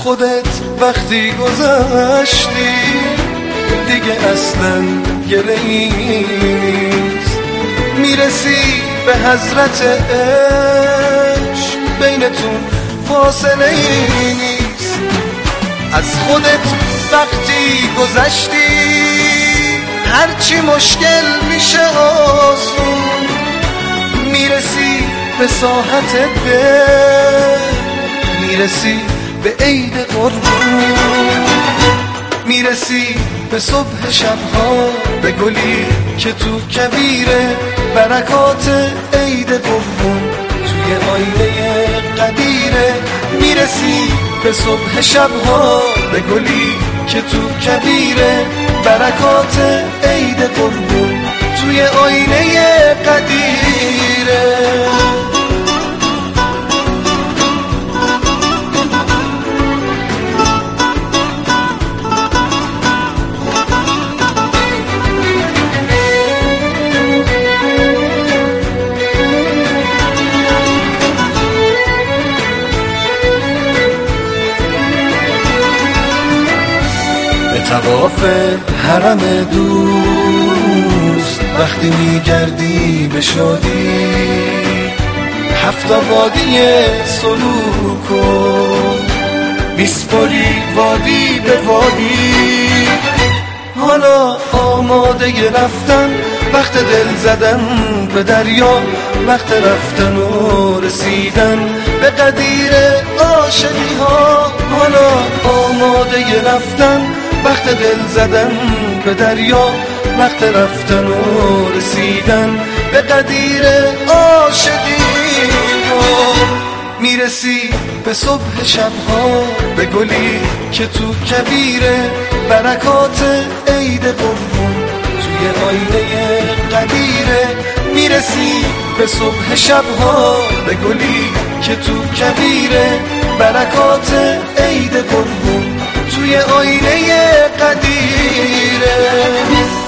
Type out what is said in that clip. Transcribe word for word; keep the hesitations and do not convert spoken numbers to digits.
خودت وقتی گذشتی دیگه اصلا گله‌ای نیست، میرسی به حضرت عشق بینتون فاصله ای نیست. از خودت وقتی گذشتی هرچی مشکل میشه آسون، میرسی به ساحت دل، میرسی به عید قربون، میرسی به صبح شبها، به گلی که تو کبیره برکات عید قربون توی آینه قدیره. میرسی به صبح شبها، به گلی که تو کبیره برکات عید قربون توی آینه قدیره. طواف حرم دوست وقتی میگردی به شادی، هفت وادی سلوک و میسپری وادی به وادی. حالا آماده رفتن، وقت دل زدن به دریا، وقت رفتن و رسیدن به قدیر عاشقی ها. حالا آماده رفتن، وقت دل زدن به دریا، وقت رفتن و رسیدن به قدیر عاشقی ها. میرسی به صبح شبها، به گلی که تو کبیره برکات عید قربون توی آینه قدیره. میرسی به صبح شبها، به گلی که تو کبیره برکات عید قربون توی آینه قدیره.